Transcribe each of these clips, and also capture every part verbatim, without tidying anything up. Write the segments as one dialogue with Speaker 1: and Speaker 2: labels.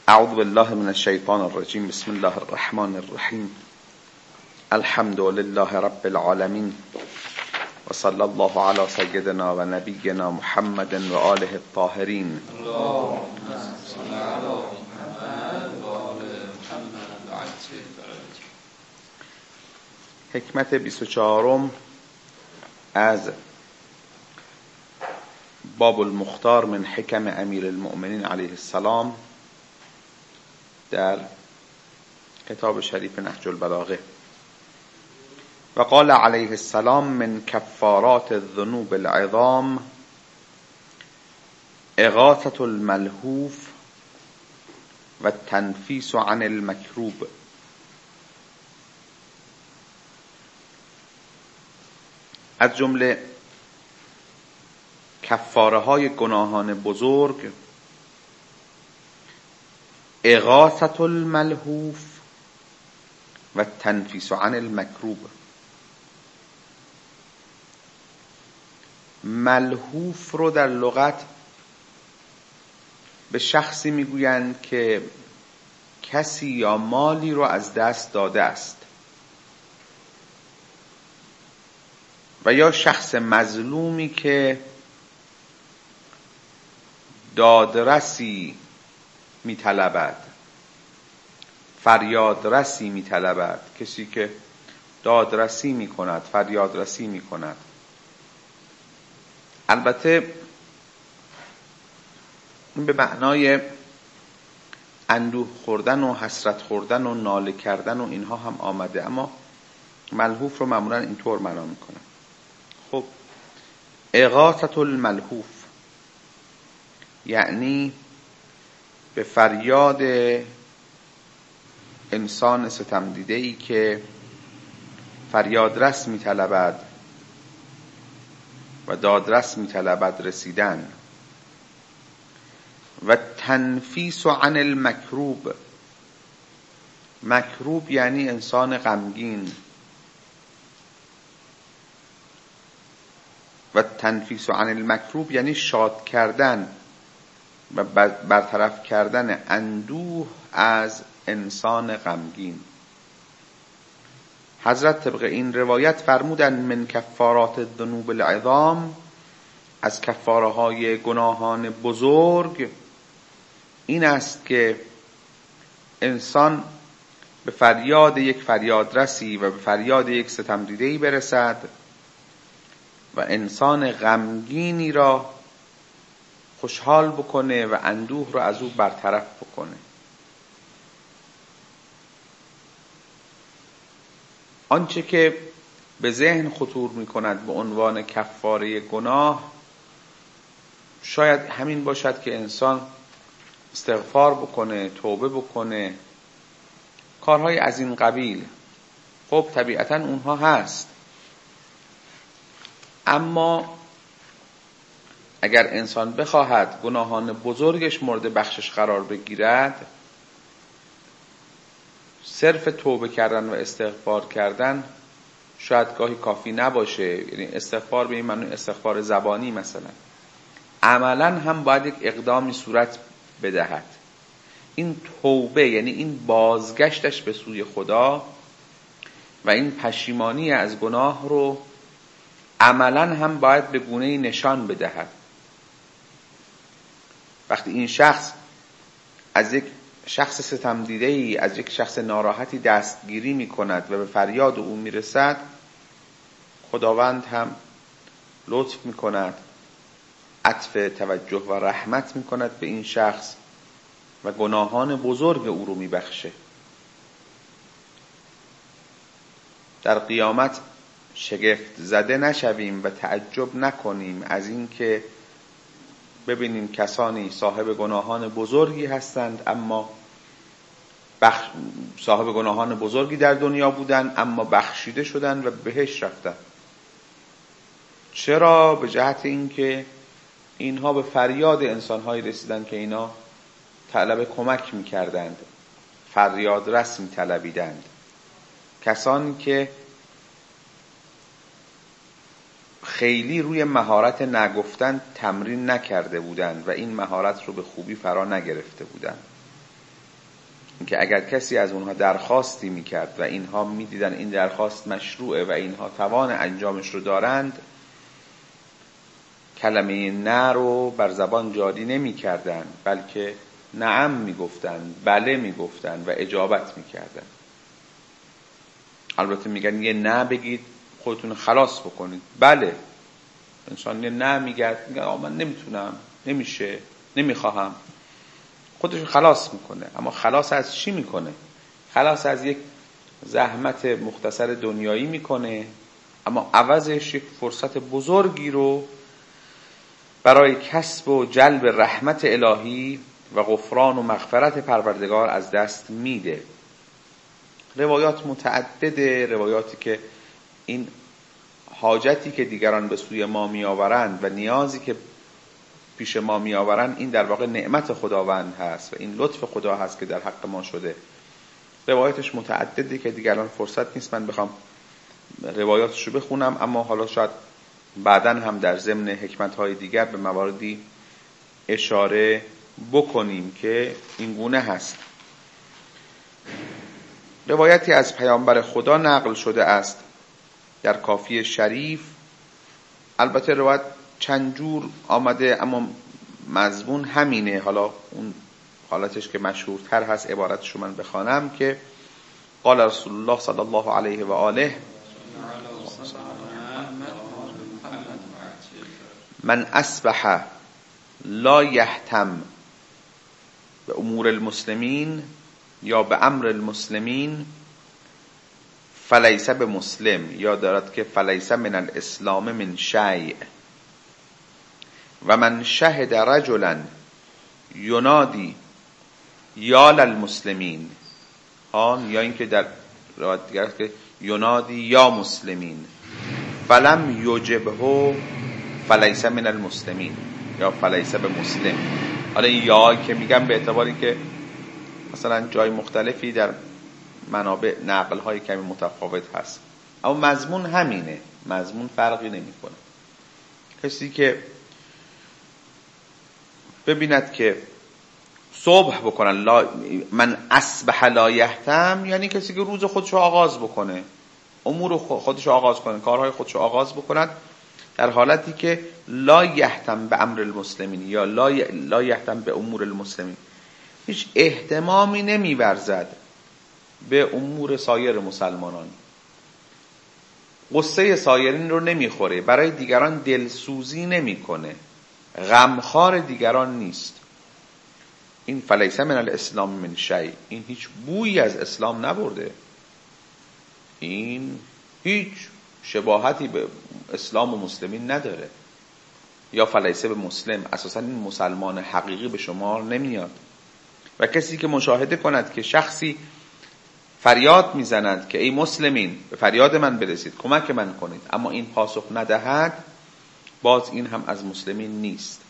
Speaker 1: اعوذ بالله من الشیطان الرجیم. بسم الله الرحمن الرحیم. الحمد لله رب العالمین و صلی الله علی سیدنا و نبینا محمد و آله الطاهرین. حکمت بیست و چهارم از باب المختار من حکم امیر المؤمنین علیه السلام در کتاب شریف نهج البلاغه. و قال علیه السلام من کفارات الذنوب العظام اغاثة الملهوف و التنفیس عن المکروب. از جمله کفاره های گناهان بزرگ اغاثة الملهوف و التنفیس عن المکروب. ملهوف رو در لغت به شخصی میگویند که کسی یا مالی رو از دست داده است و یا شخص مظلومی که دادرسی میطلبد، فریادرسی میطلبد، کسی که دادرسی میکند، فریادرسی میکند. البته این به معنای اندوه خوردن و حسرت خوردن و ناله کردن و اینها هم آمده، اما ملهوف رو معمولا اینطور معنا میکنن. خب اغاثة الملهوف یعنی به فریاد انسان ستم دیده ای که فریادرس میطلبد و دادرس میطلبد رسیدن. و تنفیس عن المکروب، مکروب یعنی انسان غمگین، و تنفیس عن المکروب یعنی شاد کردن و برطرف کردن اندوه از انسان غمگین. حضرت طبق این روایت فرمودن من کفارات الذنوب العظام، از کفاره های گناهان بزرگ این است که انسان به فریاد یک فریادرسی و به فریاد یک ستم دیده‌ای برسد و انسان غمگینی را خوشحال بکنه و اندوه رو از او برطرف بکنه. آنچه که به ذهن خطور می کند به عنوان کفاره گناه شاید همین باشد که انسان استغفار بکنه، توبه بکنه، کارهای از این قبیل. خب طبیعتا اونها هست، اما اگر انسان بخواهد گناهان بزرگش مورد بخشش قرار بگیرد، صرف توبه کردن و استغفار کردن شاید گاهی کافی نباشه. یعنی استغفار به این معنی استغفار زبانی مثلا، عملا هم باید یک اقدامی صورت بدهد. این توبه یعنی این بازگشتش به سوی خدا و این پشیمانی از گناه رو عملا هم باید به گونه‌ای نشان بدهد. وقتی این شخص از یک شخص ستم دیده‌ای، از یک شخص ناراحتی دستگیری می کند و به فریاد او می رسد، خداوند هم لطف می کند، عطف توجه و رحمت می کند به این شخص و گناهان بزرگ او رو می بخشه. در قیامت شگفت زده نشویم و تعجب نکنیم از این که ببینیم کسانی صاحب گناهان بزرگی هستند، اما بخش... صاحب گناهان بزرگی در دنیا بودن اما بخشیده شدن و بهشت رفتن. چرا؟ به جهت اینکه اینها به فریاد انسان‌هایی رسیدن که اینا طلب کمک می‌کردند، فریاد رس می‌طلبیدند. کسانی که خیلی روی مهارت نگفتن تمرین نکرده بودند و این مهارت رو به خوبی فرا نگرفته بودند. که اگر کسی از اونها درخواستی میکرد و اینها میدیدن این درخواست مشروعه و اینها توان انجامش رو دارند، کلمه نه رو بر زبان جاری نمیکردن، بلکه نعم میگفتن، بله میگفتن و اجابت میکردن. البته میگن یه نه بگید خودتون خلاص بکنید. بله، انسان یه نه میگه، میگه آه من نمیتونم، نمیشه، نمیخواهم، خودش خلاص میکنه. اما خلاص از چی میکنه؟ خلاص از یک زحمت مختصر دنیایی میکنه، اما عوضش یک فرصت بزرگی رو برای کسب و جلب رحمت الهی و غفران و مغفرت پروردگار از دست میده. روایات متعدده، روایاتی که این حاجتی که دیگران به سوی ما میآورند و نیازی که پیش ما میآورند، این در واقع نعمت خداوند هست و این لطف خدا هست که در حق ما شده. روایاتش متعدده که دیگران فرصت نیست من بخوام روایاتش رو بخونم، اما حالا شاید بعداً هم در ضمن حکمت‌های دیگر به مواردی اشاره بکنیم که این گونه هست. روایتی از پیامبر خدا نقل شده است در کافی شریف. البته روایت چند جور آمده اما مضمون همینه. حالا اون حالتش که مشهورتر هست عبارتش رو من بخوانم که قال رسول الله صلی الله علیه و آله من اصبح لا یهتم به امور المسلمین یا به امر المسلمین فلیس به مسلم، یا دارد که فلیس من الاسلام من شیء و من شهد رجلا ینادی یا للمسلمین، آن یا اینکه در روایت دیگر است که ینادی یا مسلمین فلم یجبه فلیس من المسلمین یا فلیس به مسلم. حالا این یا که میگم به اعتباری که مثلا جای مختلفی در منابع نقل های کمی متفاوت هست، اما مضمون همینه، مضمون فرقی نمیکنه. کسی که ببیند که صبح بکنن لا من اصبح لا یهتم، یعنی کسی که روز خودشو آغاز بکنه، امور خودشو آغاز کنه، کارهای خودشو آغاز بکند در حالتی که لا یهتم به امر المسلمین یا لا لا یهتم به امور المسلمین، هیچ اهتمامی نمیورزد به امور سایر مسلمانان، قصه سایرین رو نمیخوره، برای دیگران دلسوزی نمیکنه، غمخوار دیگران نیست. این فلیس من الاسلام من شیء، این هیچ بویی از اسلام نبرده، این هیچ شباهتی به اسلام و مسلمین نداره. یا فلیس به مسلم، اساسا این مسلمان حقیقی به شمار نمیاد. و کسی که مشاهده کند که شخصی فریاد میزند که ای مسلمین به فریاد من برسید، کمک من کنید، اما این پاسخ ندهد، باز این هم از مسلمین نیست.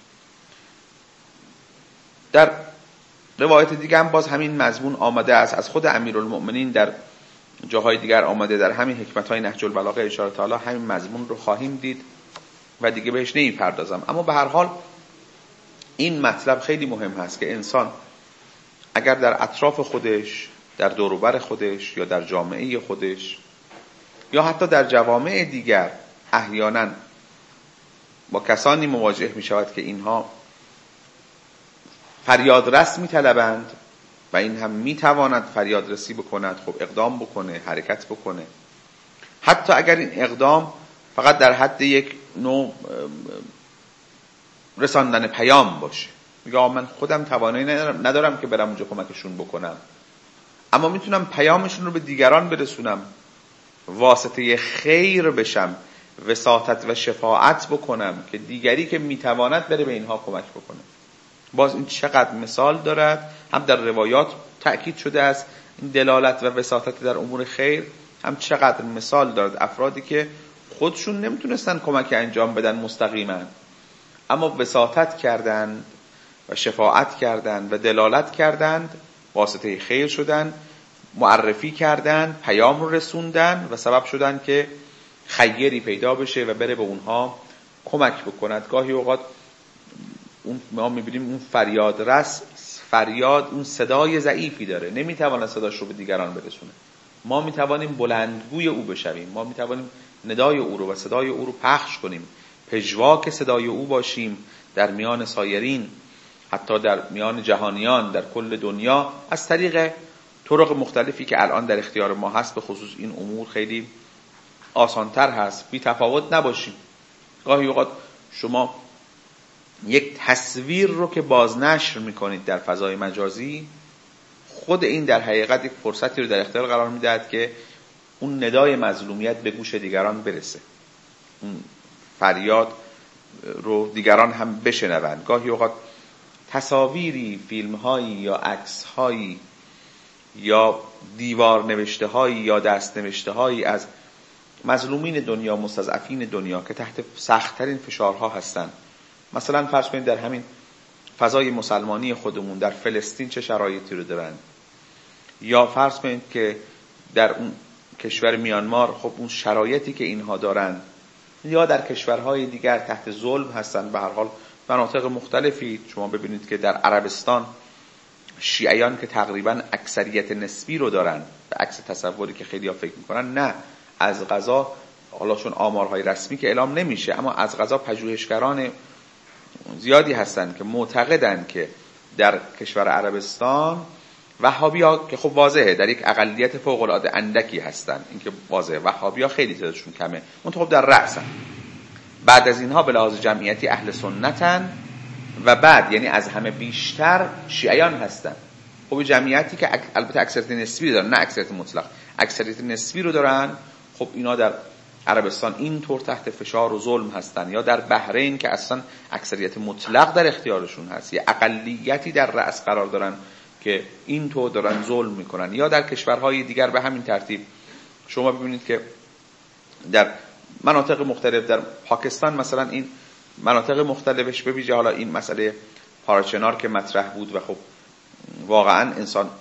Speaker 1: در روایت دیگه هم باز همین مضمون آمده است از خود امیرالمؤمنین، در جاهای دیگر آمده، در همین حکمت‌های نهج البلاغه اشاره تعالی همین مضمون رو خواهیم دید و دیگه بهش نمیپردازم. اما به هر حال این مطلب خیلی مهم هست که انسان اگر در اطراف خودش، در دور و بر خودش یا در جامعه خودش یا حتی در جوامع دیگر احیانا با کسانی مواجه می شود که اینها فریادرس می طلبند و این هم می تواند فریادرسی بکند، خب اقدام بکنه، حرکت بکنه، حتی اگر این اقدام فقط در حد یک نوع رساندن پیام باشه. میگه من خودم توانایی ندارم, ندارم که برم اونجا کمکشون بکنم، اما میتونم پیامشون رو به دیگران برسونم، واسطه خیر بشم، وساطت و شفاعت بکنم که دیگری که میتواند بره به اینها کمک بکنه. باز این چقدر مثال دارد، هم در روایات تأکید شده است این دلالت و وساطت در امور خیر، هم چقدر مثال دارد افرادی که خودشون نمیتونستن کمک انجام بدن مستقیما، اما وساطت کردند و شفاعت کردند و دلالت کردند، واسطه خیر شدن، معرفی کردند، پیام رو رسوندن و سبب شدن که خیری پیدا بشه و بره به اونها کمک بکند. گاهی اوقات اون ما میبینیم اون فریاد رس فریاد اون صدای ضعیفی داره، نمیتواند صداش رو به دیگران برسونه. ما میتوانیم بلندگوی او بشویم، ما میتوانیم ندای او رو و صدای او رو پخش کنیم، پژواک صدای او باشیم در میان سایرین، حتی در میان جهانیان در کل دنیا، از طریق طرق مختلفی که الان در اختیار ما هست. به خصوص این امور خیلی آسانتر هست، بی تفاوت نباشیم. گاهی اوقات شما یک تصویر رو که بازنشر میکنید در فضای مجازی، خود این در حقیقت یک فرصتی رو در اختیار قرار میدهد که اون ندای مظلومیت به گوش دیگران برسه، اون فریاد رو دیگران هم بشنوند. گاهی اوقات تصاویری، فیلم‌هایی یا عکس‌هایی یا دیوار نوشته‌هایی یا دست نوشته‌هایی از مظلومین دنیا، مستضعفین دنیا که تحت سخت‌ترین فشارها هستند، مثلا فرض کنید در همین فضای مسلمانی خودمون در فلسطین چه شرایطی رو دارن، یا فرض کنید که در اون کشور میانمار خب اون شرایطی که اینها دارن، یا در کشورهای دیگر تحت ظلم هستن. به هر حال مناطق مختلفی شما ببینید که در عربستان شیعیان که تقریبا اکثریت نسبی رو دارن، به عکس تصوری که خیلی‌ها فکر میکنن، نه از قضا، حالا چون آمارهای رسمی که اعلام نمیشه، اما از قضا پژوهشگران زیادی هستند که معتقدند که در کشور عربستان وهابی‌ها که خب واضحه در یک اقلیت فوق العاده اندکی هستند، این که واضحه وهابی‌ها خیلی تعدادشون کمه، اون خب در رأسن. بعد از اینها به لحاظ جمعیتی اهل سنتن و بعد یعنی از همه بیشتر شیعیان هستن. خب جمعیتی که البته اکثریت نسبی دارن، نه اکثریت مطلق، اکثریت نسبی رو دارن. خب اینا در عربستان اینطور تحت فشار و ظلم هستن، یا در بحرین که اصلا اکثریت مطلق در اختیارشون هست، یا اقلیتی در رأس قرار دارن که اینطور دارن ظلم میکنن، یا در کشورهای دیگر به همین ترتیب. شما ببینید که در مناطق مختلف، در پاکستان مثلا این مناطق مختلفش به ویژه حالا این مسئله پارچنار که مطرح بود و خب واقعا انسان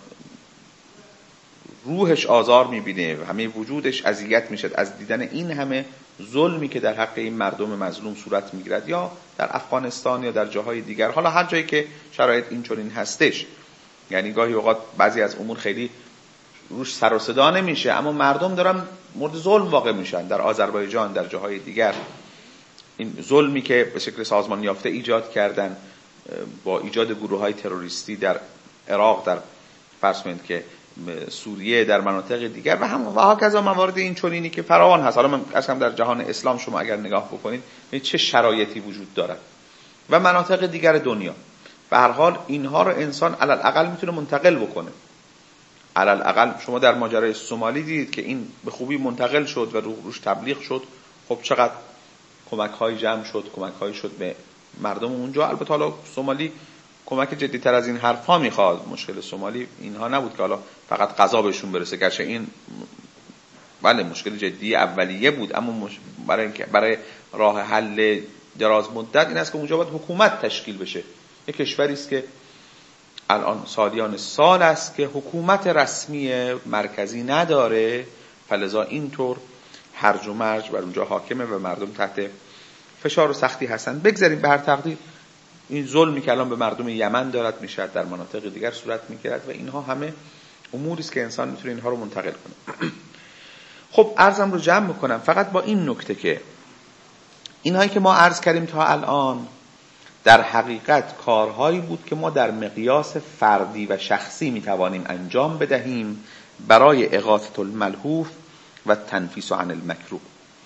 Speaker 1: روحش آزار میبینه و همه وجودش اذیت میشد از دیدن این همه ظلمی که در حق این مردم مظلوم صورت میگیرد، یا در افغانستان یا در جاهای دیگر، حالا هر جایی که شرایط این چنین هستش. یعنی گاهی اوقات بعضی از امور خیلی روش سر و صدا نمیشه، اما مردم دارن مورد ظلم واقع میشن. در آذربایجان، در جاهای دیگر، این ظلمی که به شکل سازمان یافته ایجاد کردن با ایجاد گروه‌های تروریستی در عراق، در فرض کنید که سوریه، در مناطق دیگر و هم و هاکذا موارد این چنینی که فراوان هست. حالا من اصلا در جهان اسلام شما اگر نگاه بکنید چه شرایطی وجود دارد و مناطق دیگر دنیا. به هر حال اینها رو انسان علل اقل میتونه منتقل بکنه. علل اقل شما در ماجرای سومالی دیدید که این به خوبی منتقل شد و روش تبلیغ شد. خب چقدر کمک‌های جمع شد، کمک‌های شد به مردم اونجا. البته حالا سومالی کمک جدی‌تر از این حرفا میخواد. مشکل سومالی اینها نبود که حالا فقط غذا بهشون برسه، گرچه این بله مشکل جدی اولیه بود، اما مش... برای اینکه برای راه حل دراز مدت این است که اونجا باید حکومت تشکیل بشه. یک کشوری است که الان سالیان سال است که حکومت رسمی مرکزی نداره، فلذا اینطور هرج و مرج بر اونجا حاکمه و مردم تحت فشار و سختی هستن. بگذاریم به هر تقدیر این ظلمی که الان به مردم یمن دارد میشد در مناطق دیگر صورت میگیرد و اینها همه اموری است که انسان میتونه اینها رو منتقل کنه. خب عرضم رو جمع میکنم فقط با این نکته که اینهایی که ما عرض کردیم تا الان در حقیقت کارهایی بود که ما در مقیاس فردی و شخصی میتوانیم انجام بدهیم برای اغاثة الملهوف و تنفیس عن المکروه.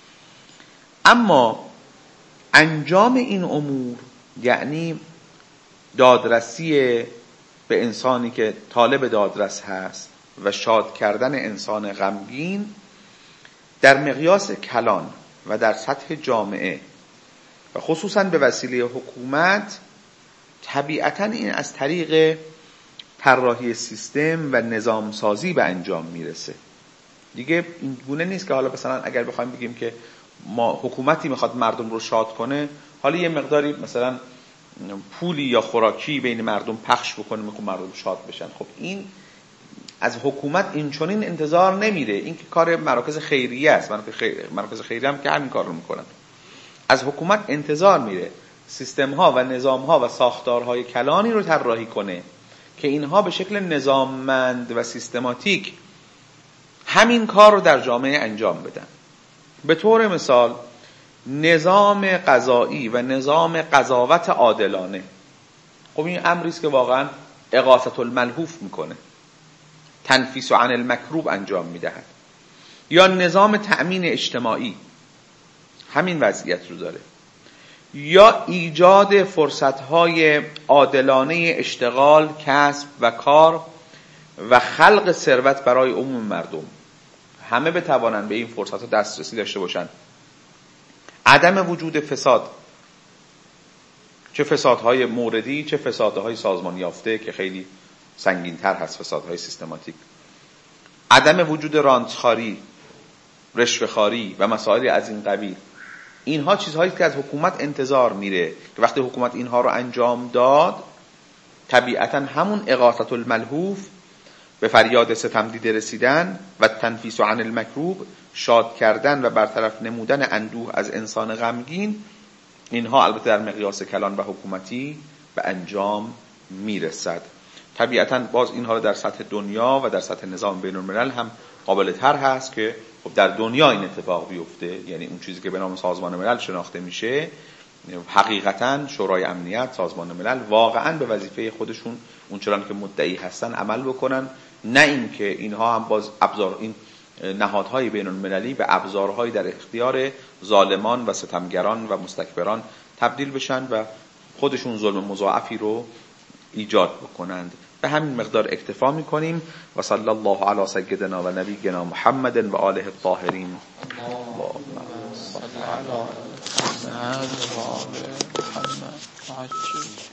Speaker 1: اما انجام این امور یعنی دادرسی به انسانی که طالب دادرس هست و شاد کردن انسان غمگین در مقیاس کلان و در سطح جامعه و خصوصا به وسیله حکومت، طبیعتاً این از طریق طراحی سیستم و نظام سازی به انجام میرسه. دیگه این گونه نیست که حالا مثلا اگر بخوایم بگیم که ما حکومتی میخواد مردم رو شاد کنه، حالا یه مقداری مثلا پولی یا خوراکی بین مردم پخش بکنه میخواد مردم شاد بشن. خب این از حکومت این چنین انتظار نمیره. این که کار مراکز خیریه است، مراکز خیریه هم که همین کار رو میکنن. از حکومت انتظار میره سیستم ها و نظام ها و ساختارهای کلانی رو طراحی کنه که اینها به شکل نظاممند و سیستماتیک همین کار رو در جامعه انجام بدن. به طور مثال نظام قضایی و نظام قضاوت عادلانه، خب این امری است که واقعا اغاثة الملهوف میکنه، تنفیس عن المکروب انجام میدهد. یا نظام تأمین اجتماعی همین وضعیت رو داره. یا ایجاد فرصتهای عادلانه اشتغال، کسب و کار و خلق ثروت برای عموم مردم، همه بتوانند به این فرصتها دسترسی داشته باشند. عدم وجود فساد، چه فسادهای موردی چه فسادهای سازمان یافته که خیلی سنگین‌تر هست، فسادهای سیستماتیک. عدم وجود رانتخاری، رشوه‌خواری و مسائل از این قبیل، اینها چیزهایی که از حکومت انتظار میره که وقتی حکومت اینها رو انجام داد طبیعتا همون اغاثة الملهوف، به فریاد ستمدیده رسیدن و تنفیس عن المکروب، شاد کردن و برطرف نمودن اندوه از انسان غمگین، اینها البته در مقیاس کلان و حکومتی به انجام میرسد. طبیعتا باز اینها در سطح دنیا و در سطح نظام بین الملل هم قابل تر هست که خب در دنیا این اتفاق بیفته، یعنی اون چیزی که به نام سازمان ملل شناخته میشه، حقیقتا شورای امنیت، سازمان ملل واقعا به وظیفه خودشون اونچنان که مدعی هستن عمل بکنن، نه اینکه اینها هم باز ابزار، این نهادهای بین المللی به ابزارهای در اختیار ظالمان و ستمگران و مستکبران تبدیل بشن و خودشون ظلم مضاعفی رو ایجاد بکنند. به همین مقدار اکتفا میکنیم و صلی الله علی سیدنا و نبینا محمد و آله الطاهرین. اللهم صل علی محمد و آل محمد.